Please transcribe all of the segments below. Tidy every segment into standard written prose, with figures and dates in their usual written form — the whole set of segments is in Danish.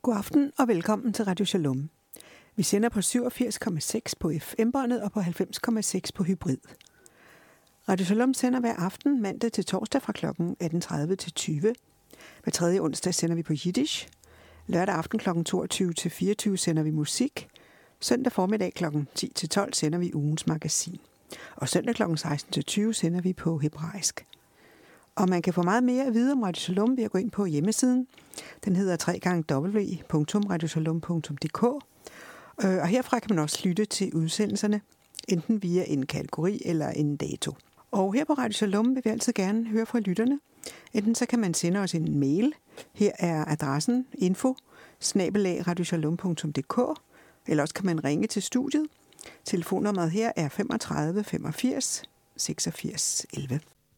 God aften og velkommen til Radio Shalom. Vi sender på 87,6 på FM-båndet og på 90,6 på hybrid. Radio Shalom sender hver aften mandag til torsdag fra kl. 18.30 til 20. Hver tredje onsdag sender vi på Yiddish. Lørdag aften kl. 22 til 24 sender vi musik. Søndag formiddag kl. 10 til 12 sender vi ugens magasin. Og søndag kl. 16 til 20 sender vi på hebraisk. Og man kan få meget mere at vide om Radio Shalom ved at gå ind på hjemmesiden. Den hedder www.radioshalom.dk. Og herfra kan man også lytte til udsendelserne, enten via en kategori eller en dato. Og her på Radio Shalom vil vi altid gerne høre fra lytterne. Enten så kan man sende os en mail. Her er adressen info@radioshalom.dk. Eller også kan man ringe til studiet. Telefonnummeret her er 35 85 86 11.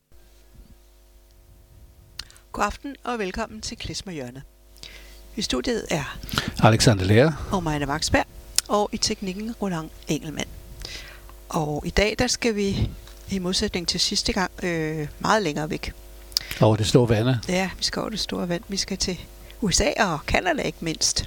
God aften og velkommen til Klezmerhjørnet. I studiet er Alexander Lærer og Majne Vaksberg, og i teknikken Roland Engelmann. Og i dag der skal vi, i modsætning til sidste gang, meget længere væk. Over det store vand. Ja, vi skal over det store vand. Vi skal til USA og Canada ikke mindst.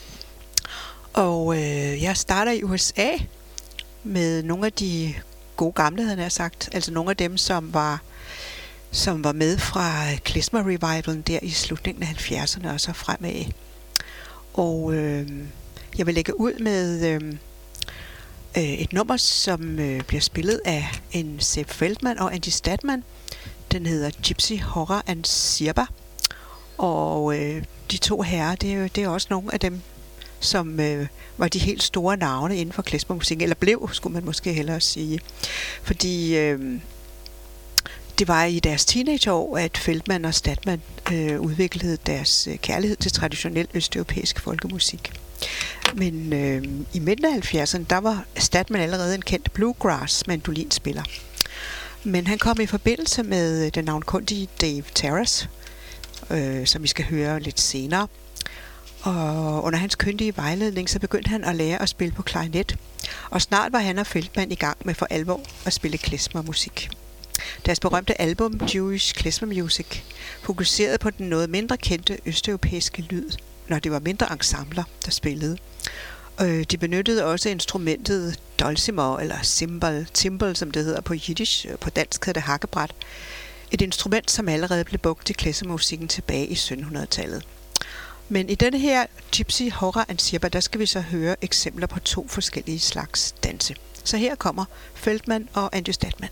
Og jeg starter i USA med nogle af de gode gamle, havde jeg sagt. Altså nogle af dem, som var med fra Klezmer Revivalen der i slutningen af 70'erne og så fremad. Og jeg vil lægge ud med et nummer, som bliver spillet af en Sepp Feldman og Andy Statman. Den hedder Gypsy Horror and Sirba. Og de to herrer, det er også nogle af dem, som var de helt store navne inden for klezmermusik, eller blev, skulle man måske hellere sige. Fordi det var i deres teenageår, at Feldman og Statman udviklede deres kærlighed til traditionel østeuropæisk folkemusik. Men i midten af 70'erne, der var Statman allerede en kendt bluegrass-mandolinspiller. Men han kom i forbindelse med den navnkundige Dave Taras, som vi skal høre lidt senere. Og under hans kyndige vejledning, så begyndte han at lære at spille på klarinet. Og snart var han og Feldman i gang med for alvor at spille klezmermusik. Deres berømte album, Jewish Klezmer Music, fokuserede på den noget mindre kendte østeuropæiske lyd, når det var mindre ensembler, der spillede. De benyttede også instrumentet dulcimer, eller timbal, som det hedder på jiddisch. På dansk hedder det hakkebræt. Et instrument, som allerede blev brugt i klezmermusikken tilbage i 1700-tallet. Men i denne her Gypsy Horror and Sirba, der skal vi så høre eksempler på to forskellige slags danse. Så her kommer Feldman og Andy Statman.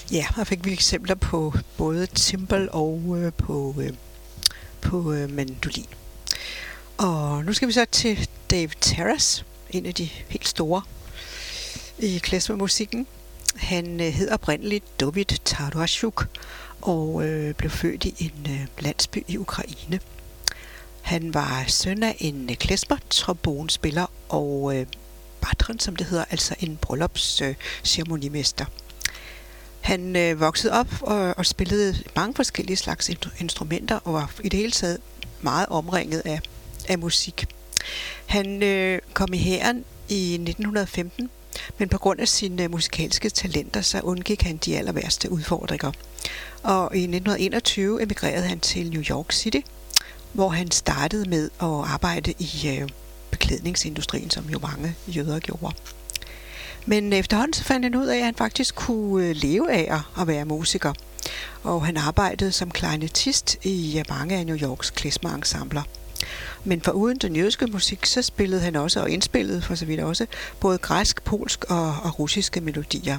Ja, her fik vi eksempler på både timbal og på mandolin. Og nu skal vi så til David Terrace, en af de helt store i klezmermusikken. Han hed oprindeligt David Tarashuk og blev født i en landsby i Ukraine. Han var søn af en klezmer-trombonespiller og patron, som det hedder, altså en bryllupsceremonimester. Han voksede op og spillede mange forskellige slags instrumenter og var i det hele taget meget omringet af musik. Han kom i hæren i 1915, men på grund af sine musikalske talenter, så undgik han de aller værste udfordringer. Og i 1921 emigrerede han til New York City, hvor han startede med at arbejde i beklædningsindustrien, som jo mange jøder gjorde. Men efterhånden så fandt han ud af, at han faktisk kunne leve af at være musiker. Og han arbejdede som klarinettist i mange af New Yorks klezmer-ensembler. Men foruden den jødiske musik, så spillede han også og indspillede for så vidt også både græsk, polsk og russiske melodier.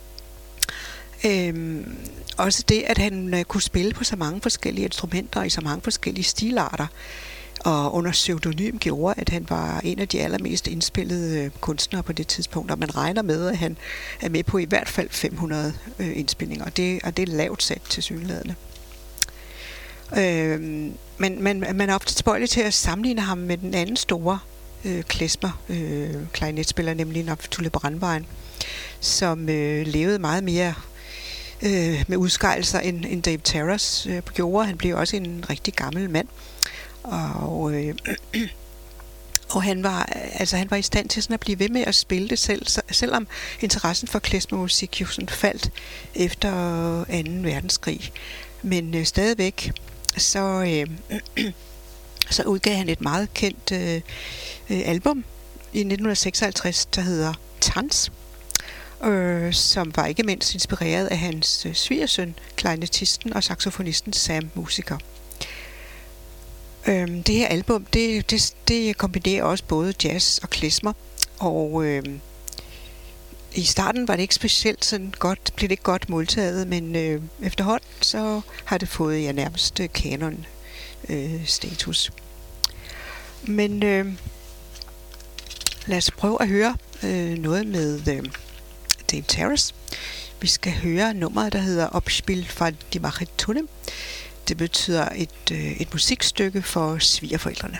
Også det, at han kunne spille på så mange forskellige instrumenter i så mange forskellige stilarter og under pseudonym gjorde, at han var en af de allermest indspillede kunstnere på det tidspunkt, og man regner med, at han er med på i hvert fald 500 indspillinger, og det er lavt sat tilsyneladende. Men man er ofte tilbøjelig til at sammenligne ham med den anden store klezmer-klarinetspiller, nemlig Naftuli Brandwein, som levede meget mere med udskejelser end Dave Terrace gjorde. Han blev også en rigtig gammel mand. Og han var i stand til sådan at blive ved med at spille det selv, selvom interessen for klezmermusik jo sådan faldt efter 2. verdenskrig. Men stadigvæk så udgav han et meget kendt album i 1956, der hedder Tanz, som var ikke mindst inspireret af hans svigersøn, klarinettisten og saxofonisten Sam Musiker. Det her album, det kombinerer også både jazz og klezmer, og i starten var det ikke specielt sådan godt, blev det ikke godt modtaget, men efterhånden så har det fået nærmest kanon status. Men lad os prøve at høre noget med Dave Terrace. Vi skal høre nummeret, der hedder Opspiel von die Machitunem. Det betyder et musikstykke for svigerforældrene.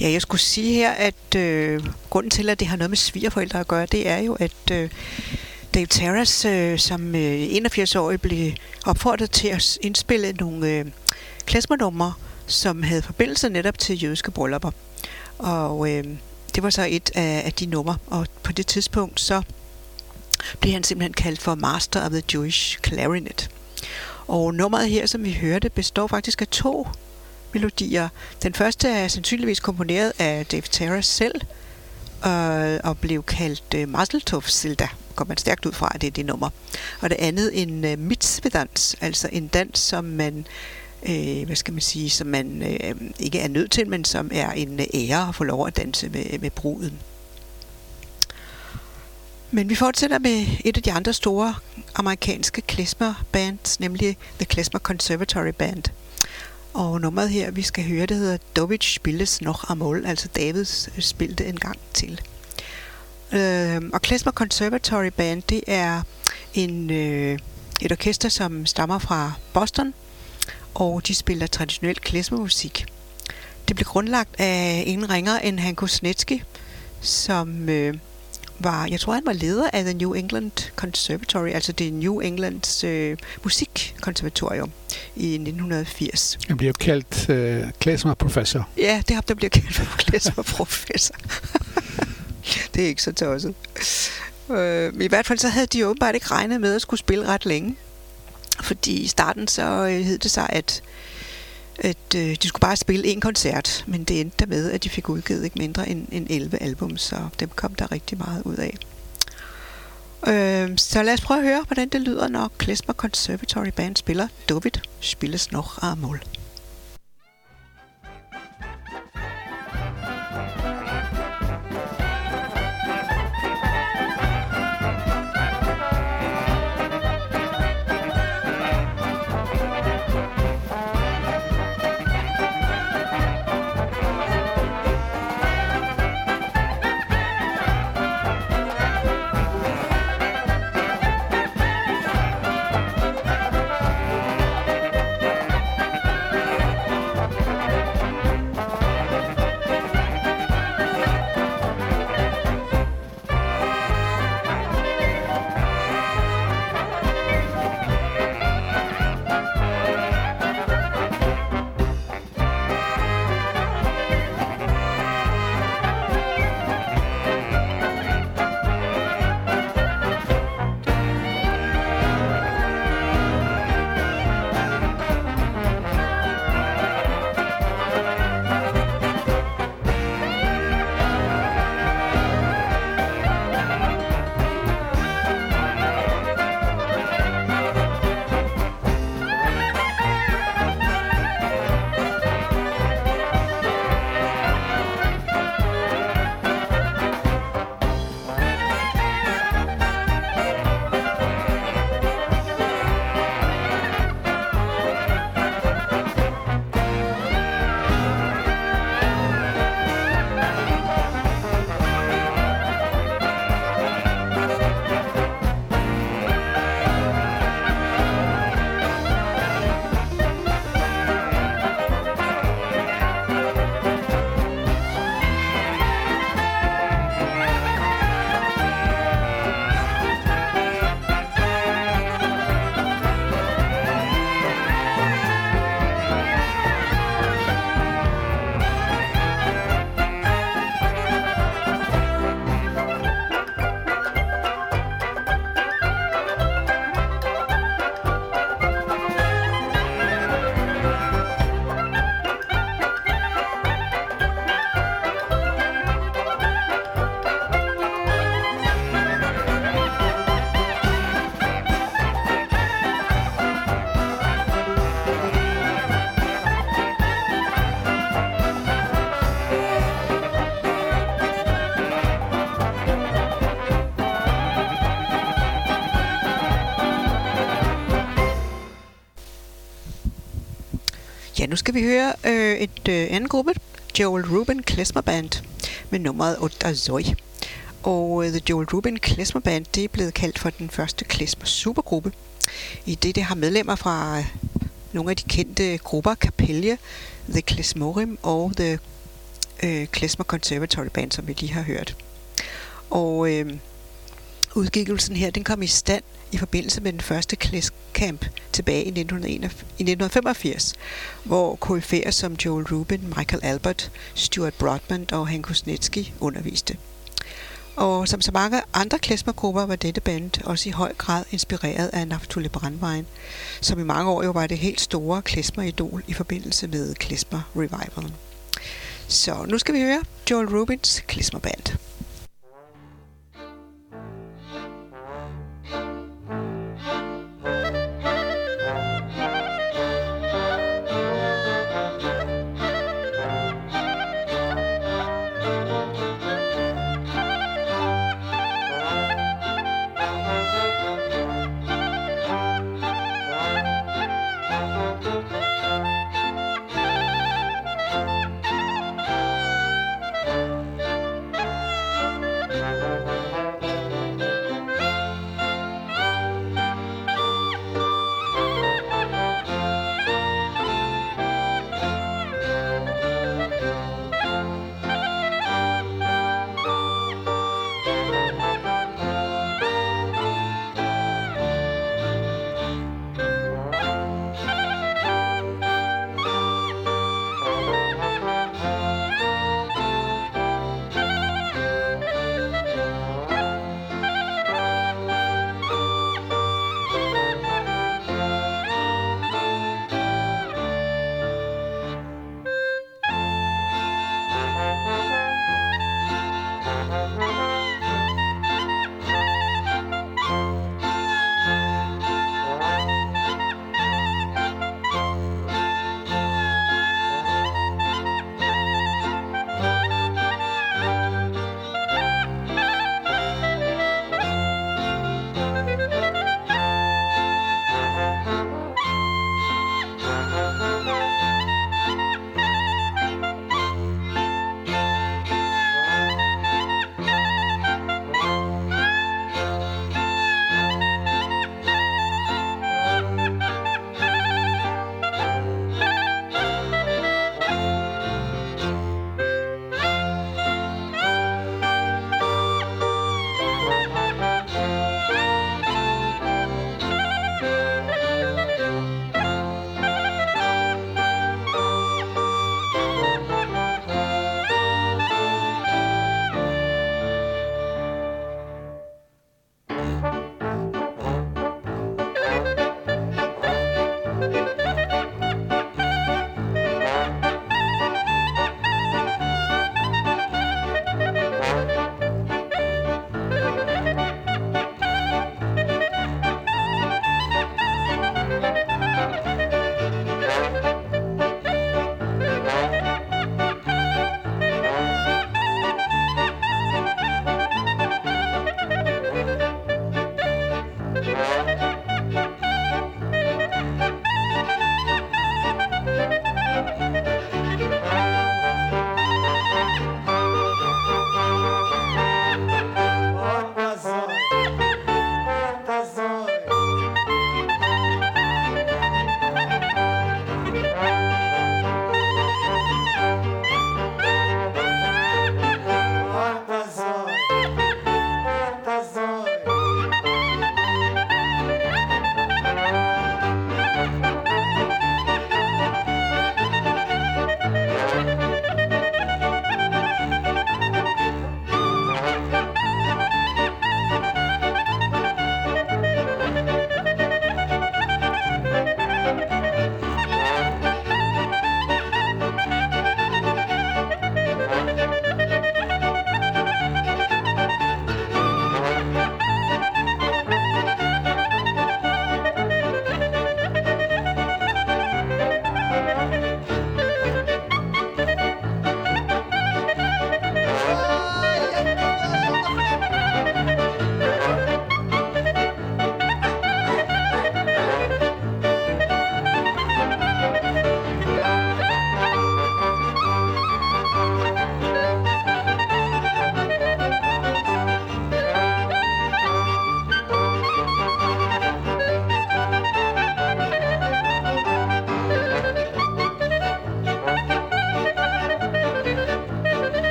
Ja, jeg skulle sige her, at grunden til, at det har noget med svigerforældre at gøre, det er jo, at Dave Terrace, som 81-årig, blev opfordret til at indspille nogle klezmer-numre, som havde forbindelse netop til jødiske bryllupper. Og det var så et af de numre, og på det tidspunkt så blev han simpelthen kaldt for Master of the Jewish Clarinet. Og nummeret her, som vi hørte, består faktisk af 2 melodier. Den første er sandsynligvis komponeret af Dave Terrace selv, og blev kaldt Mazel Tov Silda. Går man stærkt ud fra, at det er det nummer. Og det andet en mitzvedans, altså en dans, som man som man ikke er nødt til, men som er en ære at få lov at danse med bruden. Men vi fortsætter med et af de andre store amerikanske klezmer-bands, nemlig The Klezmer Conservatory Band. Og nummeret her, vi skal høre, det hedder David spilles noch amol, altså Davids spil en gang til. Og Klezmer Conservatory Band, det er et orkester, som stammer fra Boston, og de spiller traditionel klezmermusik. Det blev grundlagt af ingen ringere end Hank Kuznetsky, som jeg tror han var leder af The New England Conservatory, altså det New Englands musikkonservatorium i 1980. Han bliver jo kaldt klezmerprofessor. Ja, det er ham, der bliver kaldt for klezmerprofessor. Det er ikke så tosset. I hvert fald så havde de åbenbart ikke regnet med at skulle spille ret længe. Fordi i starten så hed det sig, at de skulle bare spille en koncert, men det endte der med, at de fik udgivet ikke mindre end 11 album, så dem kom der rigtig meget ud af. Så lad os prøve at høre, hvordan det lyder, når Klezmer Conservatory Band spiller David spilles noch amol. Ja, nu skal vi høre et anden gruppe, Joel Rubin Klezmer Band, med nummeret Otazoi. Og The Joel Rubin Klezmer Band, det er blevet kaldt for den første klezmer supergruppe, i det har medlemmer fra nogle af de kendte grupper, Capella, The Klezmorim og The Klezmer Conservatory Band, som vi lige har hørt. Og udgivelsen her, den kom i stand i forbindelse med den første Camp tilbage i 1985, hvor koryfæer som Joel Rubin, Michael Albert, Stuart Broadbent og Hank Kuznetsky underviste. Og som så mange andre klezmergrupper var dette band også i høj grad inspireret af Naftali Brandwein, som i mange år jo var det helt store klezmer-idol i forbindelse med Klezmer Revivalen. Så nu skal vi høre Joel Rubins Klezmer Band.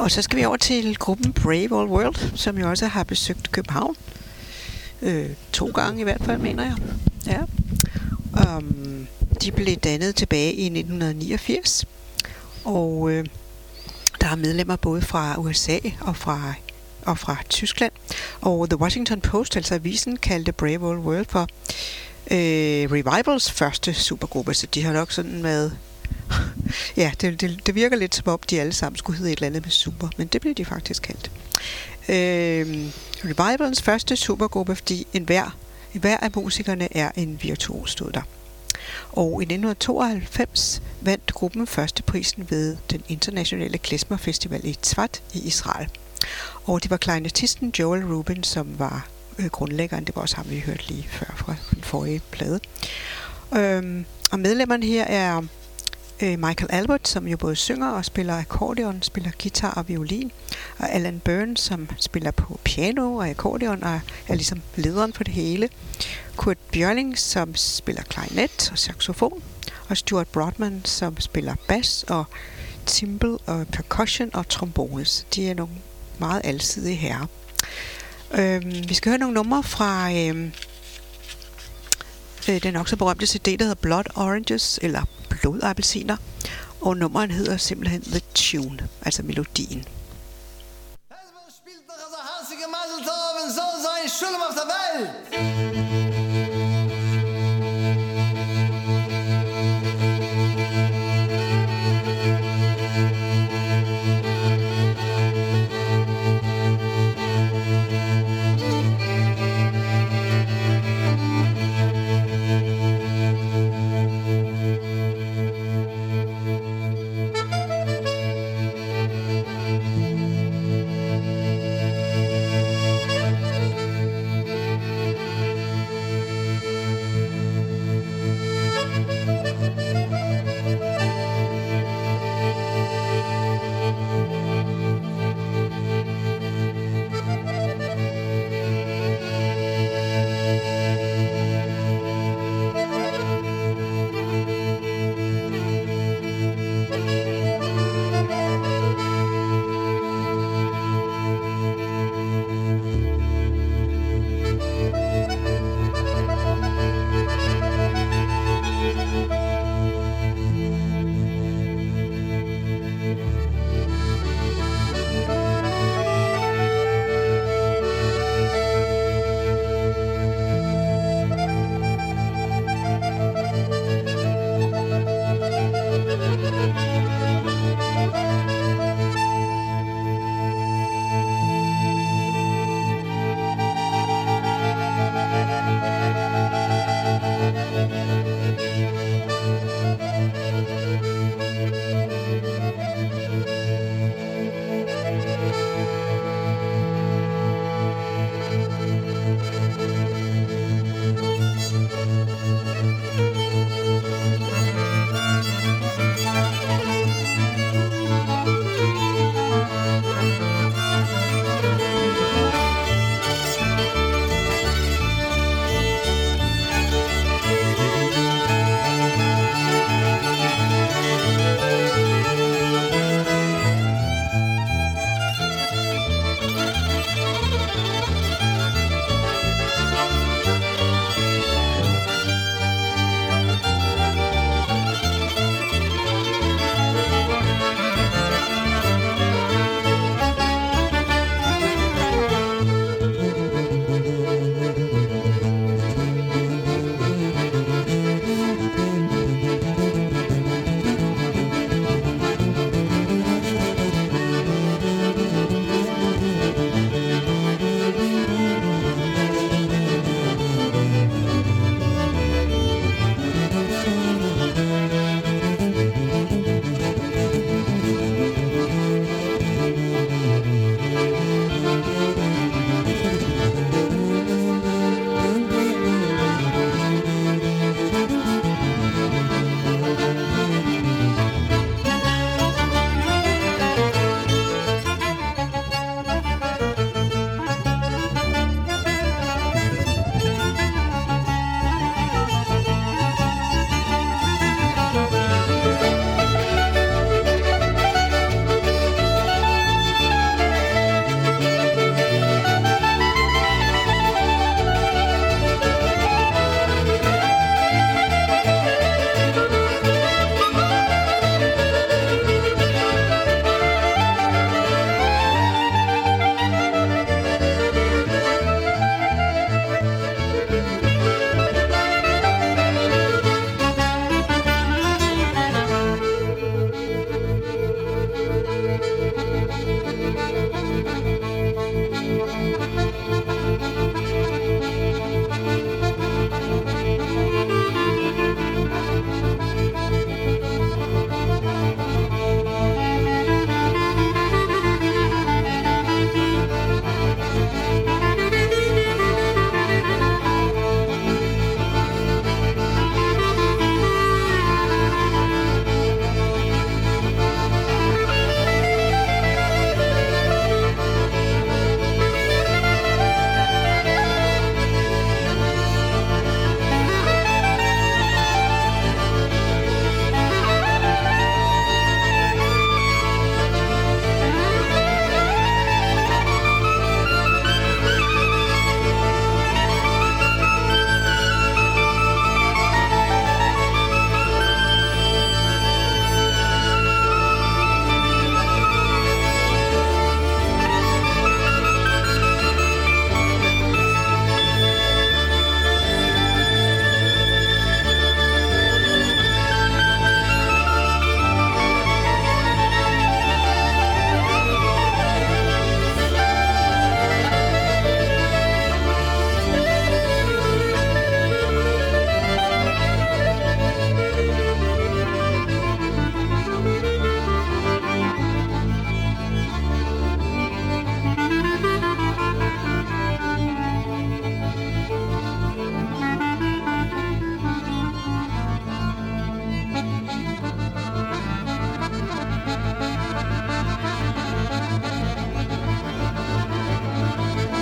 Og så skal vi over til gruppen Brave All World, som jo også har besøgt København. 2 gange i hvert fald, mener jeg. Ja. De blev dannet tilbage i 1989. Og der er medlemmer både fra USA og fra Tyskland. Og The Washington Post, altså avisen, kaldte Brave All World for Revivals første supergruppe. Så de har nok sådan været... ja, det virker lidt som om, de alle sammen skulle hedde et eller andet med super, men det blev de faktisk kaldt. Revivals første supergruppe, fordi hver af musikerne er en virtuos, stod der. Og i 1992 vandt gruppen førsteprisen ved den internationale klezmerfestival i Tzfat i Israel. Og det var klarinettisten Joel Rubin, som var grundlæggeren. Det var også ham, vi hørte lige før fra den forrige plade. Og medlemmerne her er Michael Albert, som jo både synger og spiller akkordeon, spiller guitar og violin, og Alan Byrne, som spiller på piano og akkordeon og er ligesom lederen for det hele. Kurt Bjørling, som spiller klarinet og saxofon, og Stuart Broadman, som spiller bas og timbal og percussion og trombones. De er nogle meget alsidige herrer. Vi skal høre nogle numre fra den også berømte CD, der hedder Blood Oranges, eller Blodappelsiner, og nummeren hedder simpelthen The Tune, altså melodien.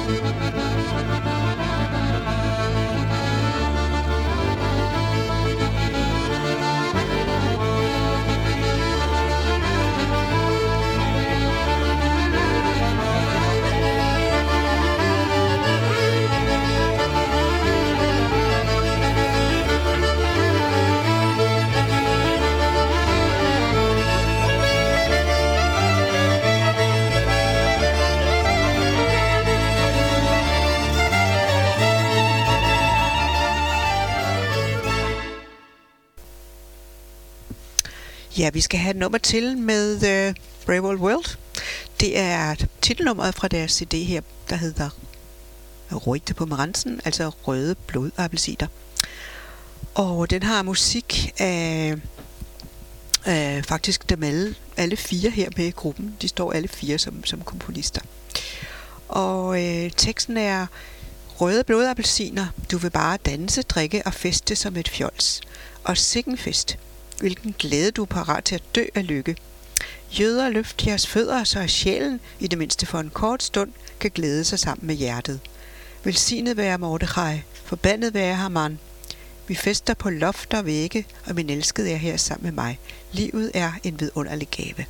Ja, vi skal have et nummer til med Brave Old World. Det er titelnummeret fra deres CD her, der hedder Røde Pomeranzen, altså røde blodappelsiner. Og den har musik af faktisk dem alle fire her med i gruppen. De står alle fire som komponister. Og teksten er: Røde blodappelsiner, du vil bare danse, drikke og feste som et fjols. Og sikken fest. Hvilken glæde du er parat til at dø af lykke. Jøder, løft jeres fødder, så sjælen, i det mindste for en kort stund, kan glæde sig sammen med hjertet. Velsignet være Mordechai, forbandet være Haman. Vi fester på lofter og vægge, og min elskede er her sammen med mig. Livet er en vidunderlig gave.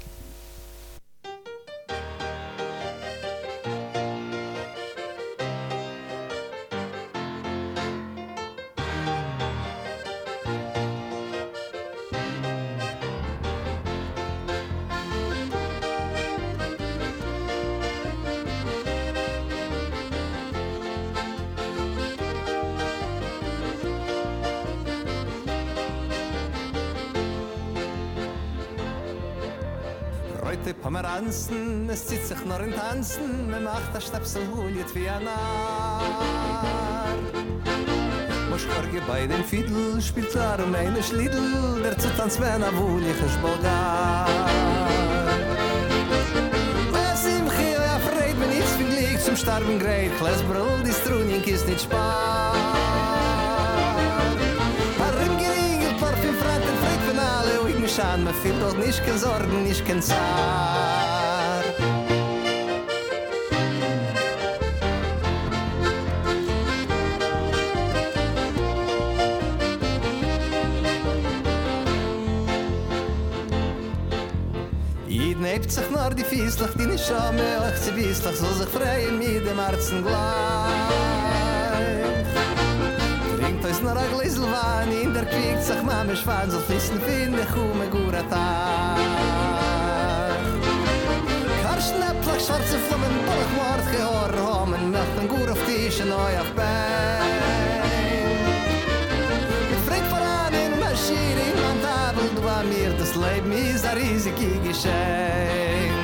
Röte Pomeranzen, es zieht sich nur in Tanzen, man macht das Stöpsel huljet wie ein Narr. Moschkorge bei dem Fiedel spielt darum eine Schliedel, der zu tanzt wenn er wohl ich es Bulgar. Was im Chio ja freit, wenn ich's vergleich zum Starben greit, Klesbrüll, die Strunink ist nicht spar. Harim geringelt, Parfüm, Franten, freit von alle, ui mich an, man fühlt doch nicht kein Sorgen, nicht kein Zar. Jeden hebt sich nur die Fieslach, die nicht schauen mehr, euch sie Wieslach, soll sich freien mit dem Herzen gleich. Trinkt euch nur ein Gläsel Wein, in der Quiekt sich Mama Schwein, soll fließen finde ich um ein guter Tag. Karschnäpplach, schwarze Flammen, Bollach, Mord, Gehör, Homen, Milch, ein Gur auf Tisch, ein Neu auf Bein. Mit Frick voran in Maschine, in Landabel, du an mir, das Leben ist ein riesiges Geschenk.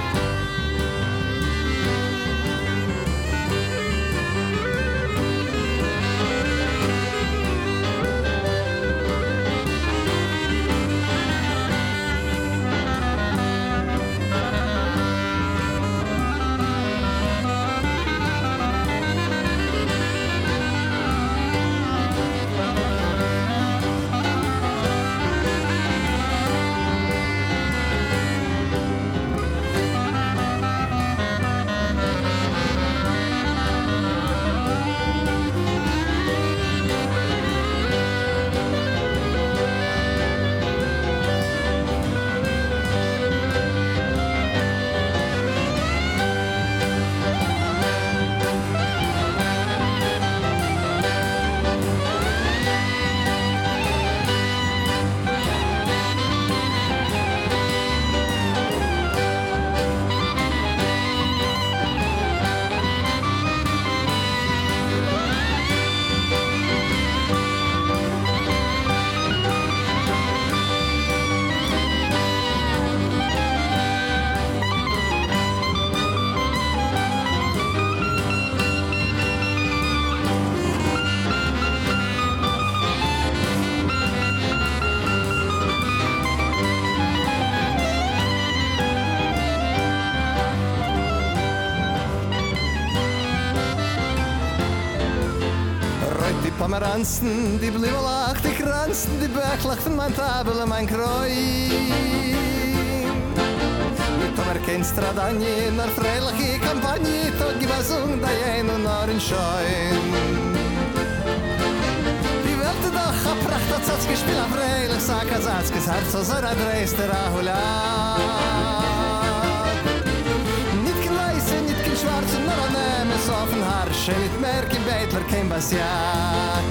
Pomeranzen, die Blümelach, die Kranzen, die Bächlach von mein Tabel und mein Kreuz. Mit merke in stradagni, naar vrijlige campagne, toch die bazong dat jij nu naar een schein. Die welte dag gebracht, dat zat gespielt vrijlig, saka zatskes hart, zo zara dreiste rahulat. Niet geleise, niet geen schwarze, maar aan hem is auf een harsje, niet merke beitler, geen basjak.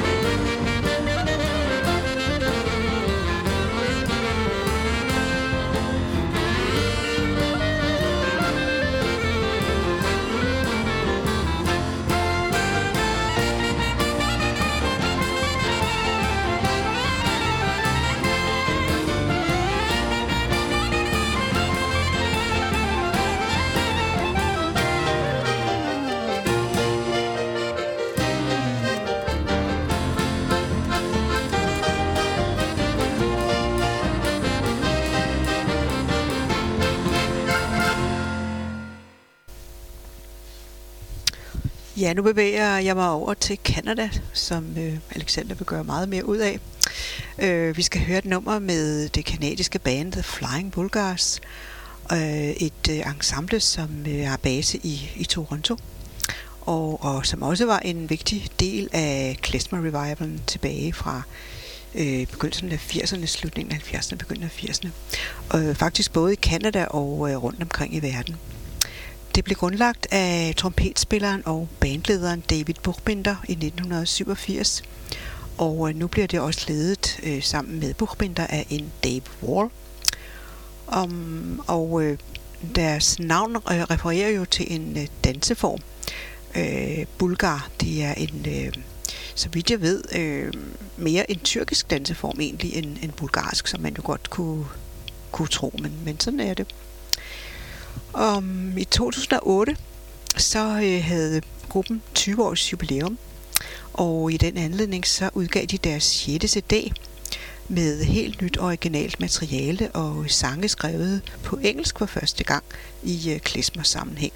Ja, nu bevæger jeg mig over til Canada, som Alexander vil gøre meget mere ud af. Vi skal høre et nummer med det kanadiske band The Flying Bulgars, et ensemble, som har base i Toronto, og som også var en vigtig del af klezmer-revivalen tilbage fra begyndelsen af 80'erne, slutningen af 70'erne, begyndelsen af 80'erne. Faktisk både i Canada og rundt omkring i verden. Det blev grundlagt af trompetspilleren og bandlederen David Buchbinder i 1987, og nu bliver det også ledet sammen med Buchbinder af en Dave Wall. Deres navn refererer jo til en danseform. Bulgar, det er en, så vidt jeg ved, mere en tyrkisk danseform egentlig end bulgarsk, som man jo godt kunne tro, men sådan er det. I 2008 så havde gruppen 20 års jubilæum, og i den anledning så udgav de deres 6. CD med helt nyt originalt materiale og sange skrevet på engelsk for første gang i klezmer sammenhæng.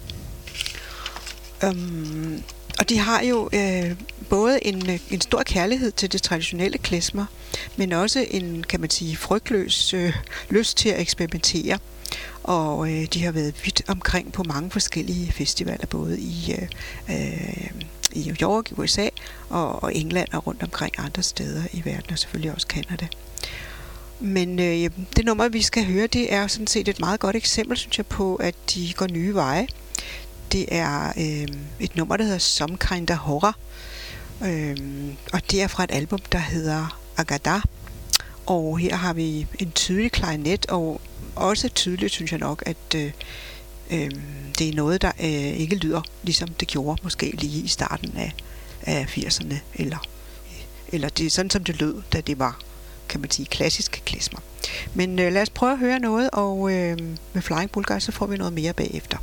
Og de har jo både en stor kærlighed til det traditionelle klezmer, men også en, kan man sige, frygtløs lyst til at eksperimentere. Og de har været vidt omkring på mange forskellige festivaler, både i New York, i USA og England og rundt omkring andre steder i verden, og selvfølgelig også Canada. Men det nummer, vi skal høre, det er sådan set et meget godt eksempel, synes jeg, på, at de går nye veje. Det er et nummer, der hedder Some Kind of Horror, og det er fra et album, der hedder Agada. Og her har vi en tydelig klarinet, og også tydeligt, synes jeg nok, at det er noget, der ikke lyder, ligesom det gjorde måske lige i starten af 80'erne, eller det er sådan, som det lød, da det var, kan man sige, klassiske klezmer. Men lad os prøve at høre noget, og med Flying Bulgars, så får vi noget mere bagefter.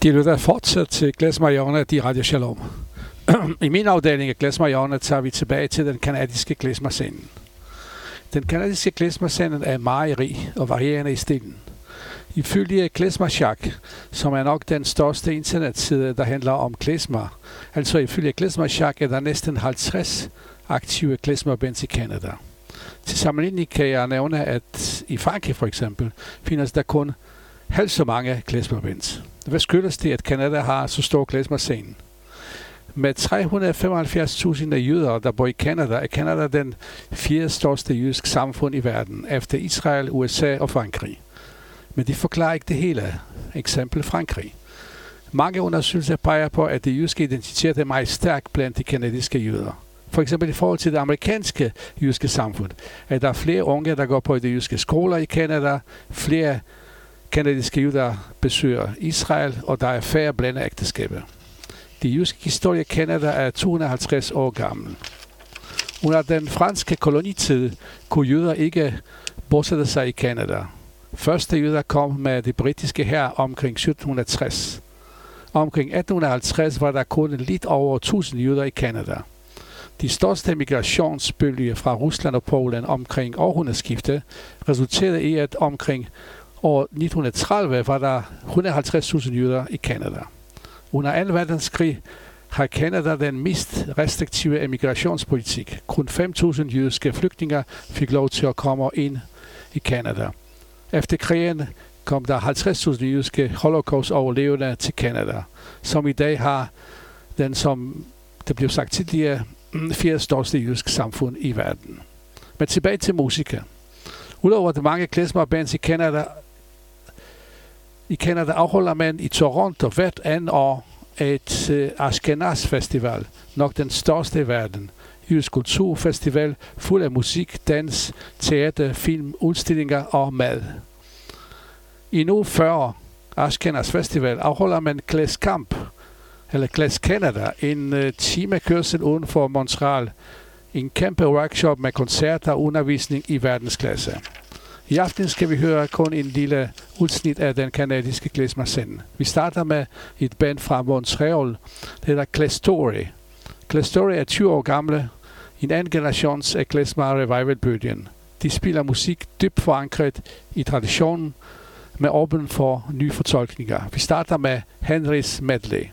De lytter fortsat til Klezmer og Hjørnet i Radio Shalom. I min afdeling af Klezmer og Hjørnet tager vi tilbage til den kanadiske klezmer-scene. Den kanadiske klezmer-scene er meget rig og varierende i stilen. Ifølge Klezmer Shack, som er nok den største internetside, der handler om klezmer, altså ifølge Klezmer Shack er der næsten 50 aktive klezmer-bands i Canada. Til sammenligning kan jeg nævne, at i Frankrig for eksempel findes der kun halvt så mange klezmer-bands. Hvad skyldes det, at Canada har så stor klezmer-scene? Med 375.000 jøder, der bor i Canada, er Canada den 4. største jødiske samfund i verden, efter Israel, USA og Frankrig. Men det forklarer ikke det hele. Eksempel Frankrig. Mange undersøgelser peger på, at det jødiske identitet er meget stærk blandt de kanadiske jøder. For eksempel i forhold til det amerikanske jødiske samfund, er der flere unge, der går på de jødiske skoler i Canada, flere kanadiske jøder besøger Israel, og der er færre blandede ægteskaber. Det jødiske historie i Canada er 250 år gammel. Under den franske kolonitid kunne jøder ikke bosætte sig i Canada. Første jøder kom med det britiske hær omkring 1760. Omkring 1850 var der kun lidt over 1000 jøder i Canada. De største migrationsbølge fra Rusland og Polen omkring århundredeskiftet resulterede i, at omkring år 1930 var der 150.000 jøder i Canada. Under 2. verdenskrig har Canada den mest restriktive emigrationspolitik. Kun 5.000 jødiske flygtninge fik lov til at komme ind i Canada. Efter krigen kom der 50.000 jødiske holocaust-overlevende til Canada, som i dag har den, som det blev sagt tidligere, 4. største jødiske samfund i verden. Men tilbage til musik. Udover de mange klezmer-bands i Canada afholder man i Toronto hvert andet år et Ashkenaz Festival, nok den største i verden. Jødisk kulturfestival fuld af musik, dans, teater, film, udstillinger og mad. I nu 40 Ashkenaz Festival afholder man Klez Camp, eller Klez Canada, en timekørsel uden for Montreal. En kæmpe workshop med koncerter og undervisning i verdensklasse. I aften skal vi høre kun en lille udsnit af den kanadiske klezmer-scene. Vi starter med et band fra Montreal, det hedder Klestory. Klestory er 20 år gamle, en anden generations af klezmer revival-bølgen. De spiller musik dybt forankret i traditionen, med åben for nye fortolkninger. Vi starter med Henrys medley.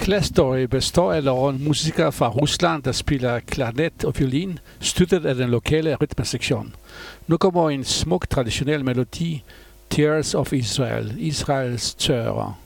Class Story består af nogle musikere fra Rusland, der spiller klarinet og violin, støttet af den lokale rytmesektion. Nu kommer en smuk traditionel melodi, Tears of Israel, Israels tårer.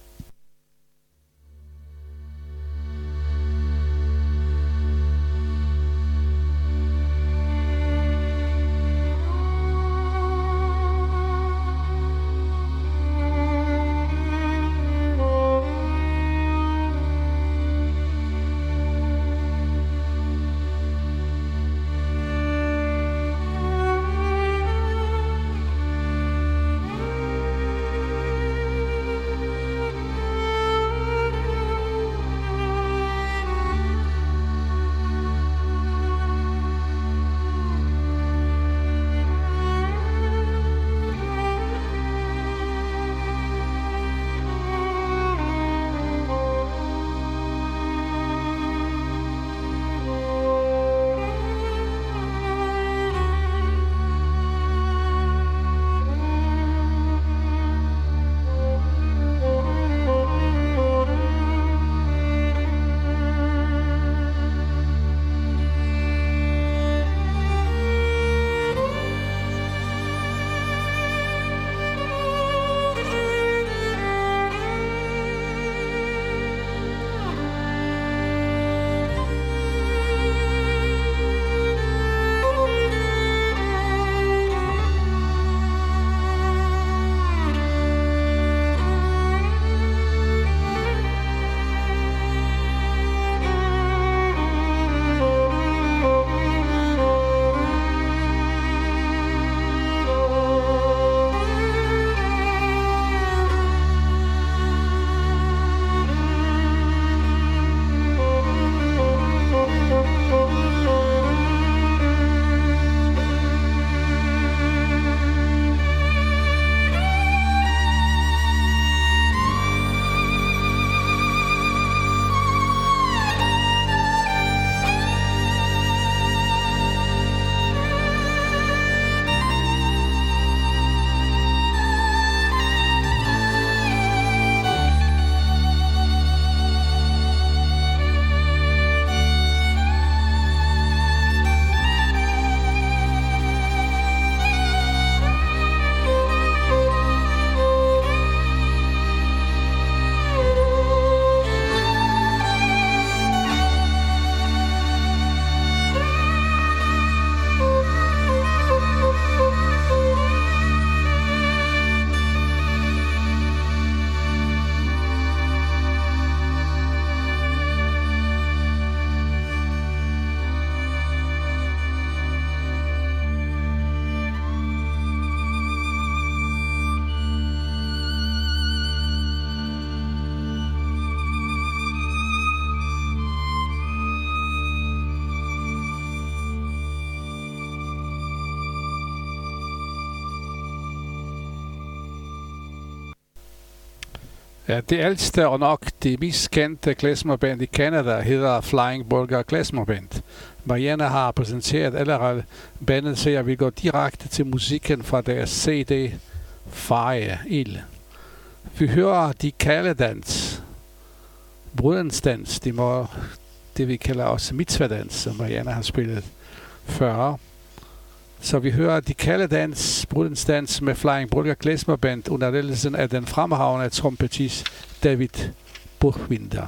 Ja, det ældste og nok det mest kendte klezmerband i Canada hedder Flying Burger Klezmerband. Marianne har præsenteret allerede bandet, så jeg vil gå direkte til musikken fra deres CD Fire Ild. Vi hører de kaldedans, brudensdans, det vi kalder også mitzvah-dans, som Marianne har spillet før. Så vi hører de kaldedans, brudensdans med Flying Burger Klezmerband under ledelsen af den fremragende trompetist David Buchbinder.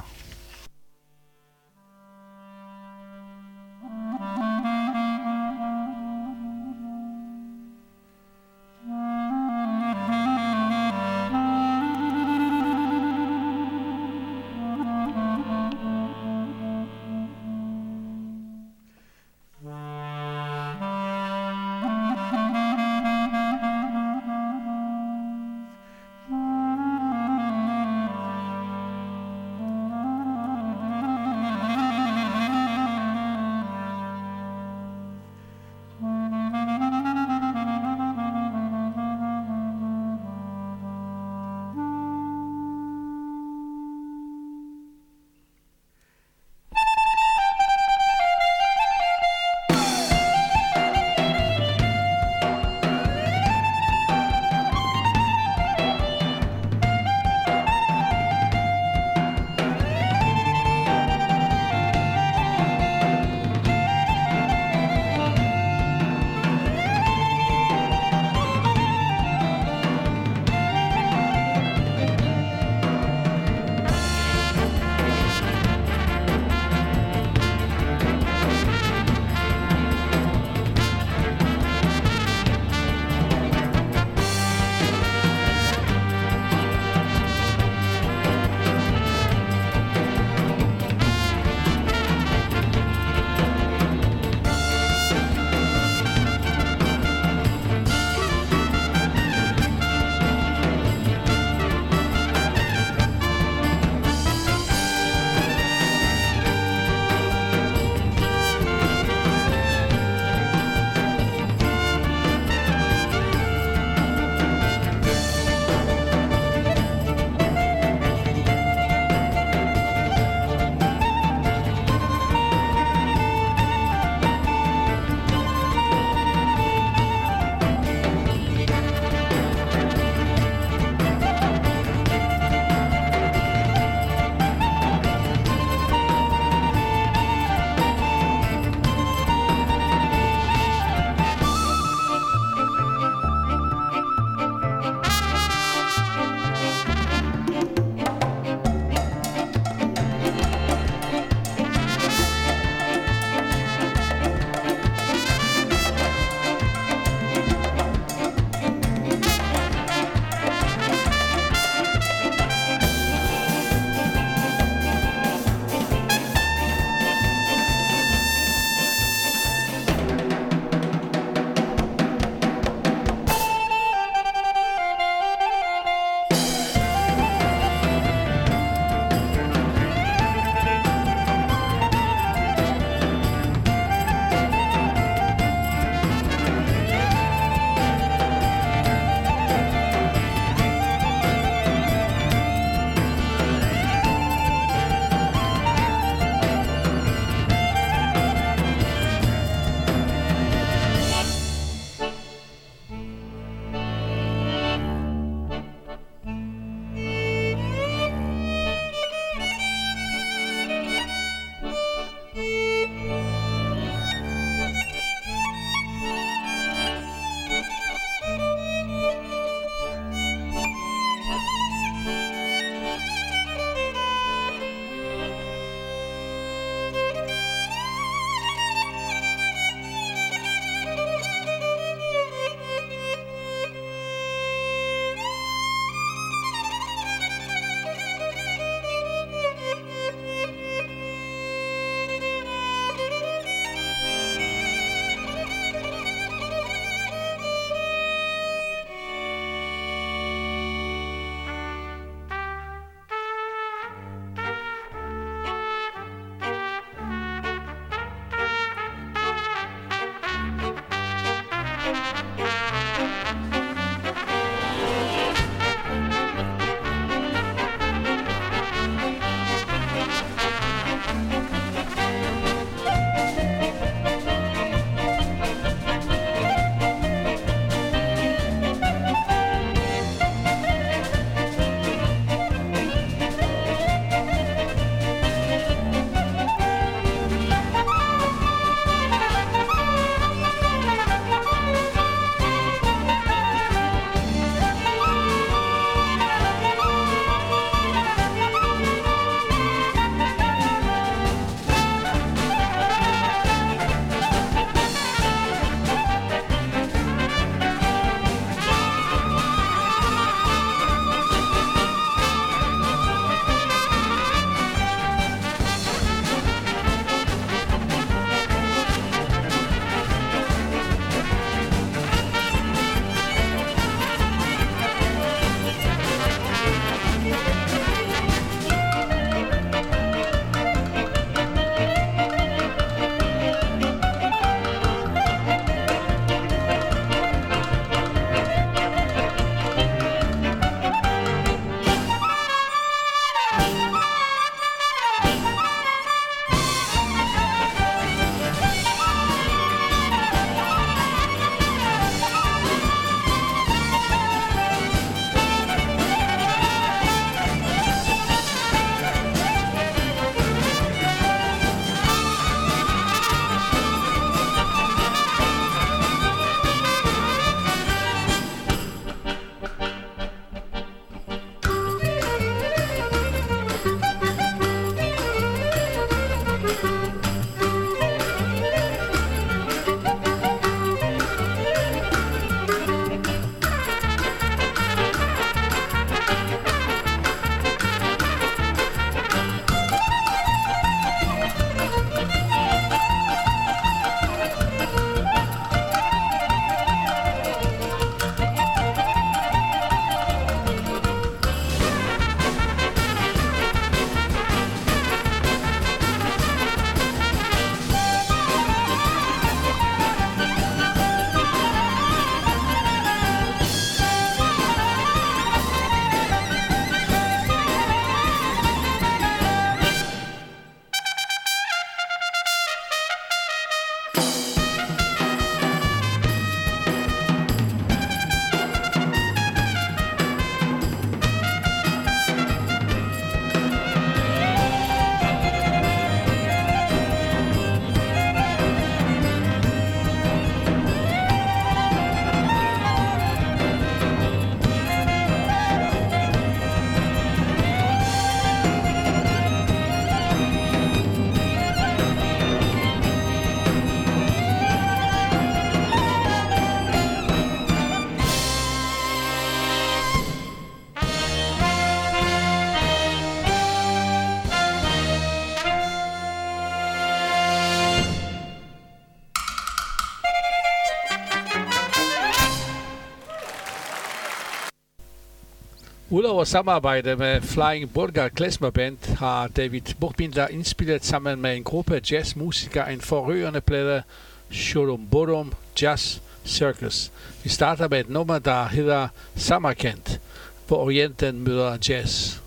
Udover samarbejde med Flying Burger Klezmer Band har David Buchbinder indspillet sammen med en gruppe jazzmusikere en forrørende plade, Shurum Burum Jazz Circus. Vi starter med et nummer, der hedder Samarkand, hvor Orienten møder jazz.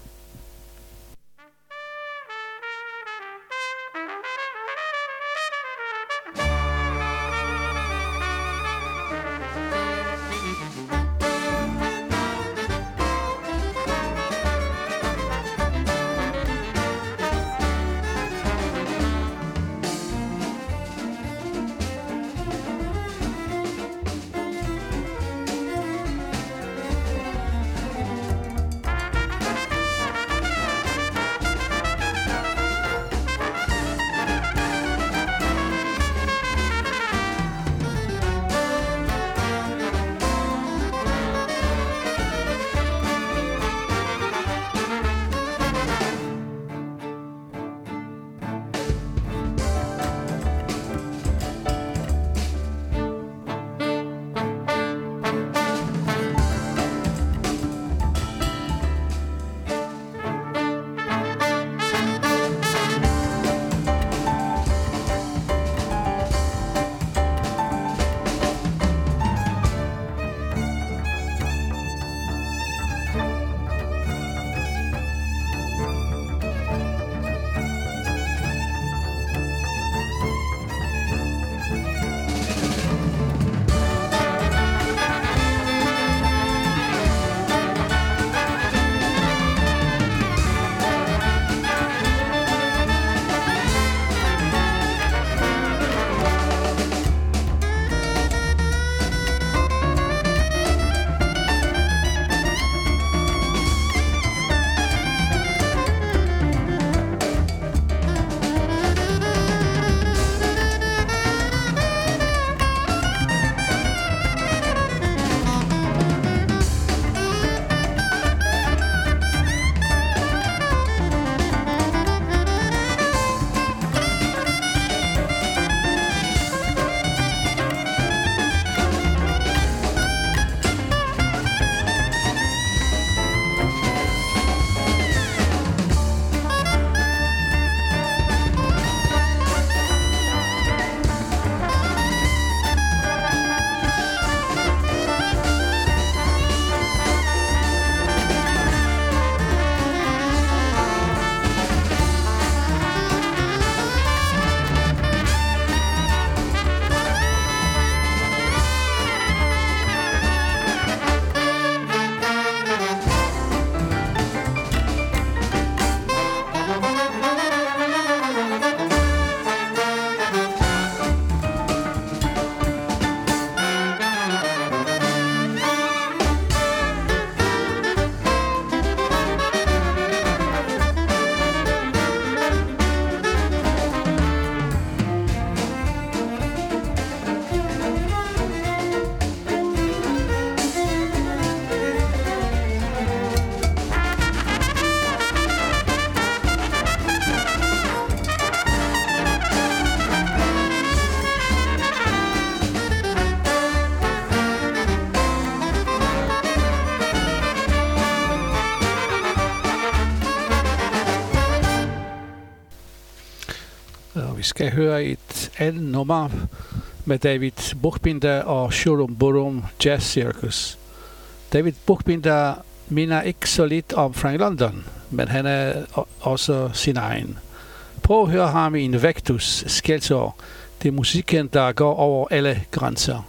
Vi skal høre et andet nummer med David Buchbinder og Shurum Burum Jazz Circus. David Buchbinder minder ikke så lidt om Frank London, men han er også sin egen. Prøv at høre ham i en Vectus skældsår. Det er musikken, der går over alle grænser.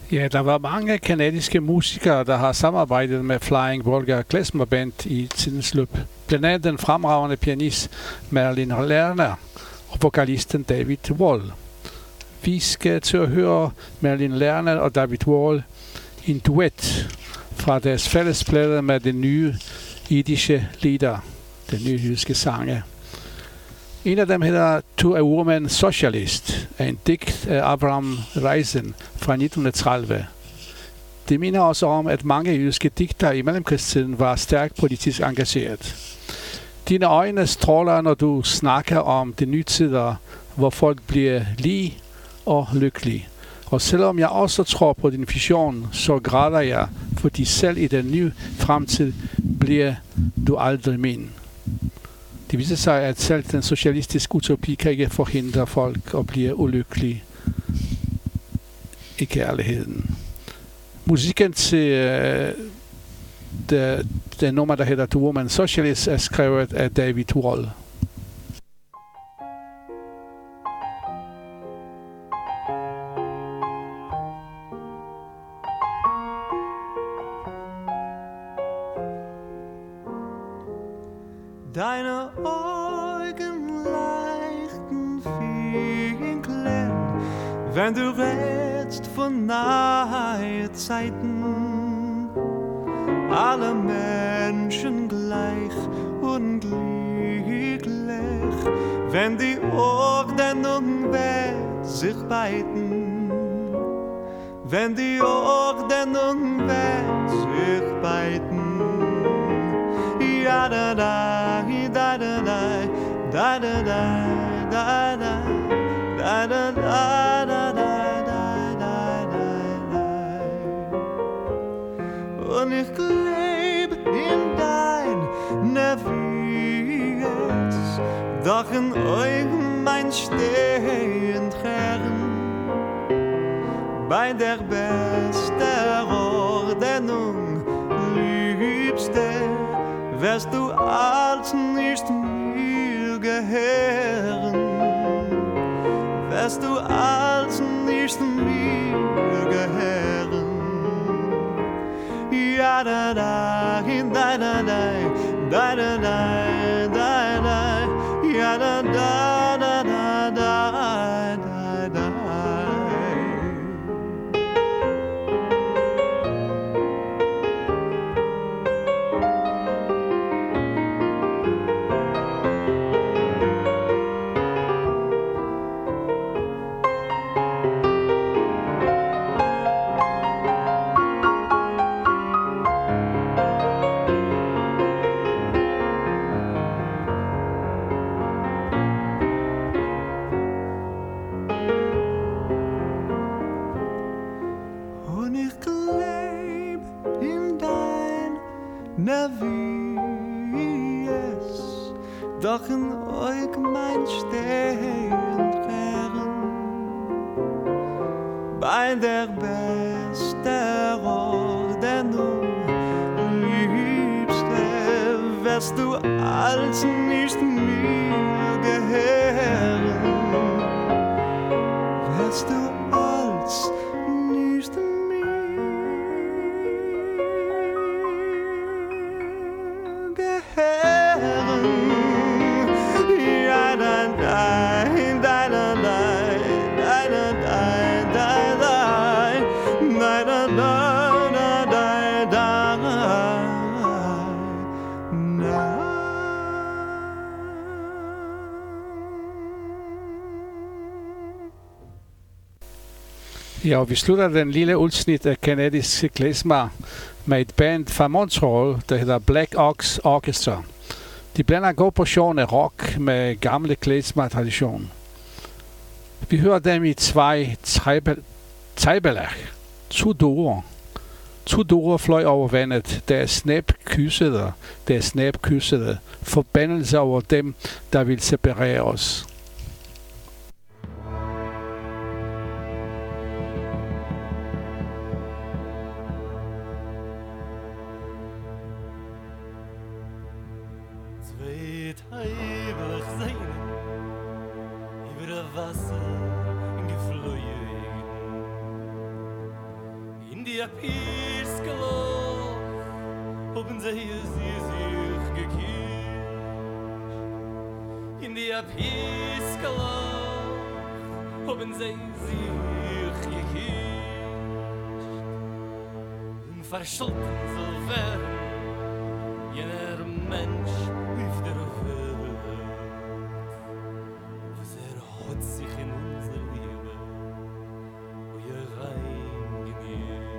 Ja, der var mange kanadiske musikere, der har samarbejdet med Flying Burger Klezmer Band i tidens løb. Blandt andet den fremragende pianist Merlin Lerner og vokalisten David Wall. Vi skal til at høre Merlin Lerner og David Wall i en duet fra deres fællesplade med den nye jiddische lieder, den nye jyske sange. En af dem hedder To a Woman Socialist, er en digt af Abraham Reisen fra 1930. Det minder også om, at mange jyske digtere i mellemkrigstiden var stærkt politisk engageret. Dine øjne stråler, når du snakker om de nye tider, hvor folk bliver lige og lykkelige. Og selvom jeg også tror på din vision, så græder jeg, fordi selv i den nye fremtid bliver du aldrig min. Det viser sig, at selv den socialistiske utopi kan ikke forhindre folk at blive ulykkelige i kærligheden. Musikken til det nummer, der hedder To Woman Socialist, er skrevet af David Wall. Deine Augen leuchten Finkeln, wenn du redest von nahe Zeiten. Alle Menschen gleich und glücklich, wenn die Ordnung wird sich beiden. Wenn die Ordnung wird sich beiden. Da da da da da da da da da da da da da da da. Und ich lebe in dein Nervies, doch in euch mein stehend Herrn. Bei der besten Ordnung liebste wirst du als nicht mir gehören, wirst du als nicht mir gehören. Ja da da da da da da da da da, ja da da da da da da da. Doch in euch mein stehend Herrn. Bei der besten Ordnung liebste wirst du als nicht mir gehören, wirst du als nicht mir gehören. Ja, og vi slutter den lille udsnit af kanadiske klezmer med et band fra Montreal, der hedder Black Ox Orchestra. De blander god portion af rock med gamle klezmer-tradition. Vi hører dem i Zwei Treibeler. To duer fløj over vandet. Deres næb kyssede. Forbandelse over dem, der vil separere os. die Piskelo haben sie sich geküsst. In die Piskelo haben sie sich geküsst. Und verschulden soll werden jener Mensch auf der Welt, was hat sich in unser Liebe reingemischt.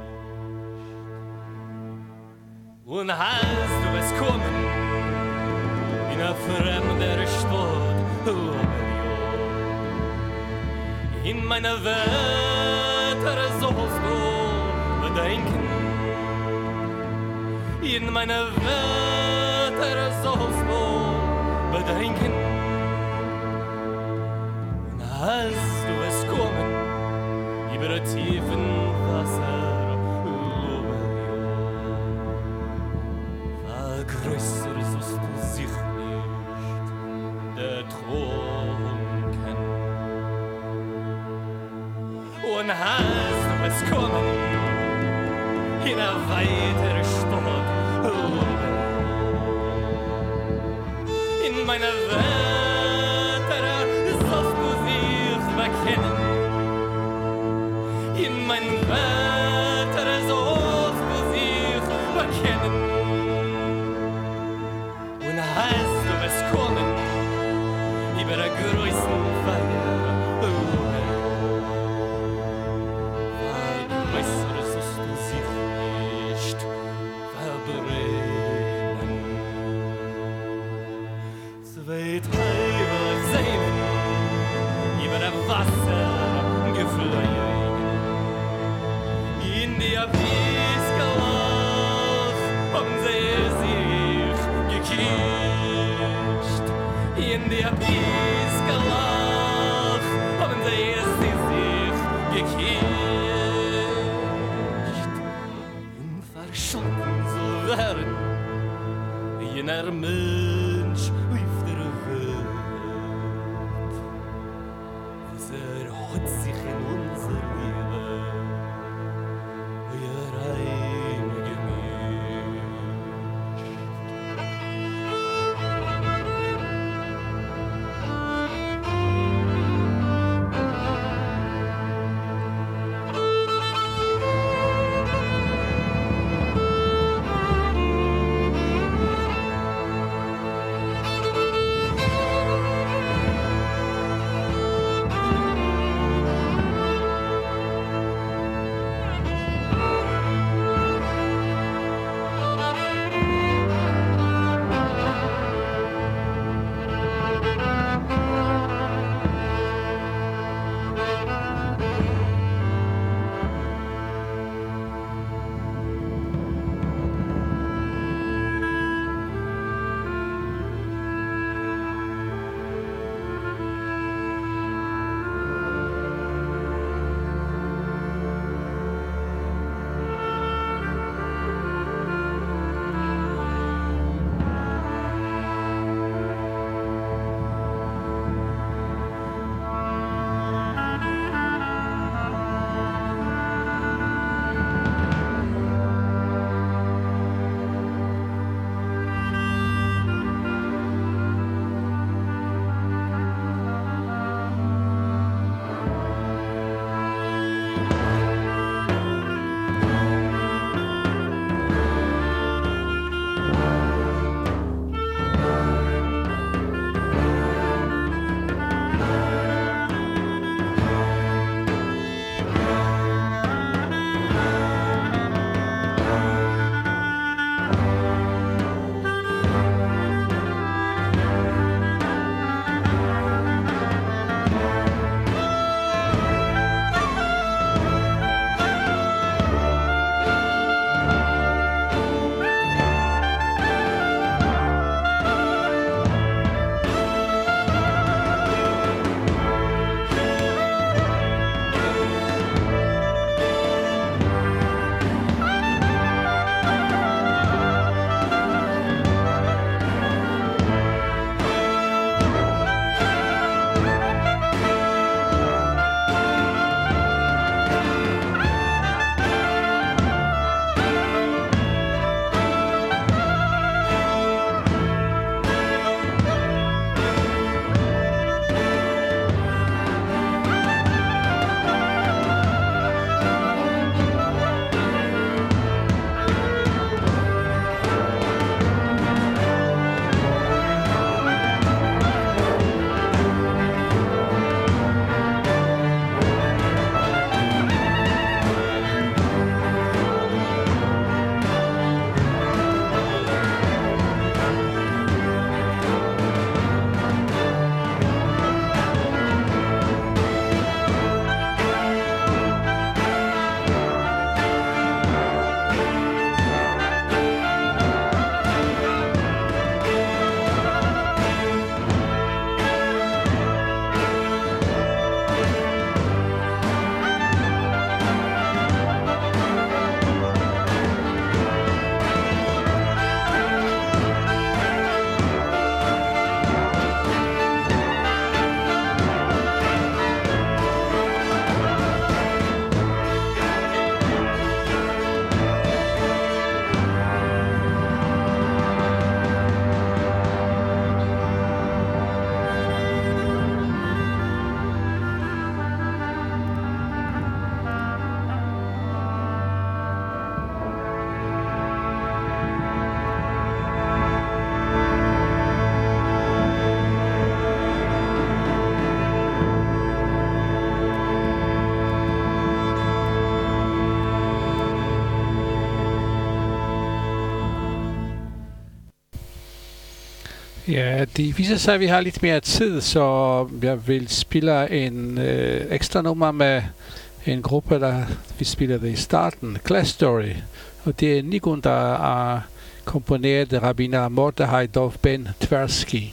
Und hast du es kommen in a fremder Stadt, in meiner Wetter sollst du bedenken, in meiner Wetter sollst du bedenken. Und hast du es kommen über tiefen Wasser, größer sollst du sich nicht ertrunken. Und hast du es kommen in a weitere Stadt, in meiner Wetter sollst du sich bekennen, in mein Wetter sollst du sich bekennen. Hast du es kommen über der größten Feier, größer sollst du sich nicht verbrennen. Zwei Teile sehen über der Wasser geflogen, in die Abyssgelauf haben sie sich geküsst. In der Piesgelach haben sie sich geküsst. Und verscholten soll werden jener Mensch auf der Welt, was hat sich in unser Liebe Ja, det viser sig, at vi har lidt mere tid, så jeg vil spille en ekstra nummer med en gruppe, der vi spillede i starten, Class Story. Og det er Nigun, der har komponeret Rabbiner Mordechai Dov Ben Tversky.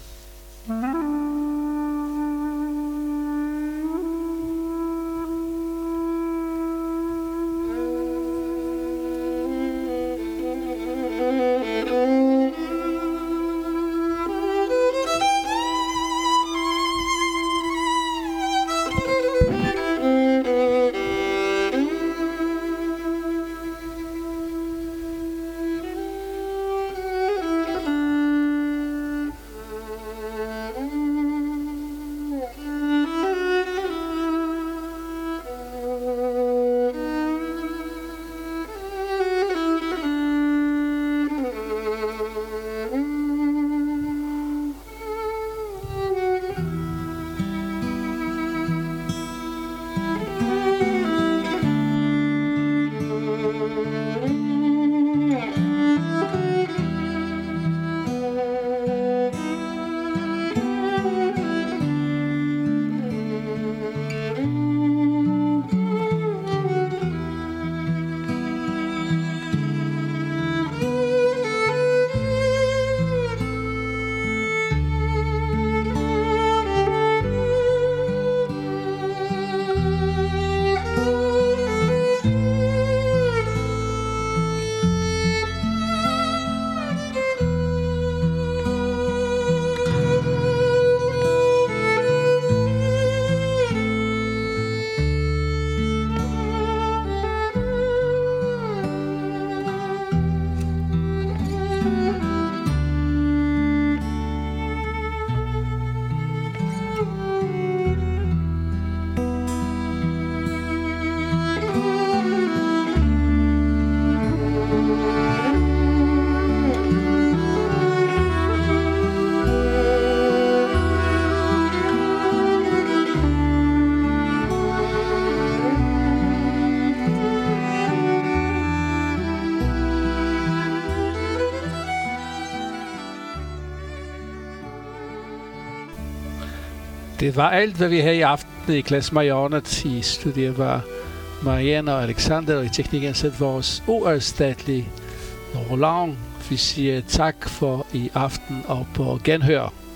Det var alt, hvad vi havde i aften i Klezmer-hjørnet. I studiet var Marianne og Alexander, og i teknikken sæt vores uerstattelige Roland. Vi siger tak for i aften og på genhør.